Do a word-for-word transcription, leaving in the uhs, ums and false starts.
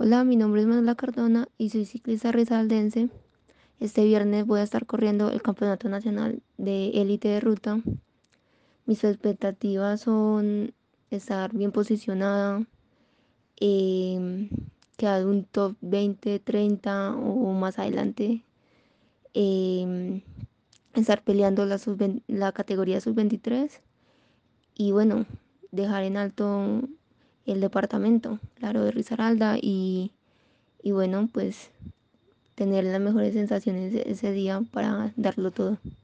Hola, mi nombre es Manuela Cardona y soy ciclista risaraldense. Este viernes voy a estar corriendo el Campeonato Nacional de Élite de Ruta. Mis expectativas son estar bien posicionada, em, quedar un top veinte, treinta o más adelante, em, estar peleando la, sub la categoría sub veintitrés y bueno, dejar en alto el departamento, claro, de Risaralda y, y bueno, pues tener las mejores sensaciones ese día para darlo todo.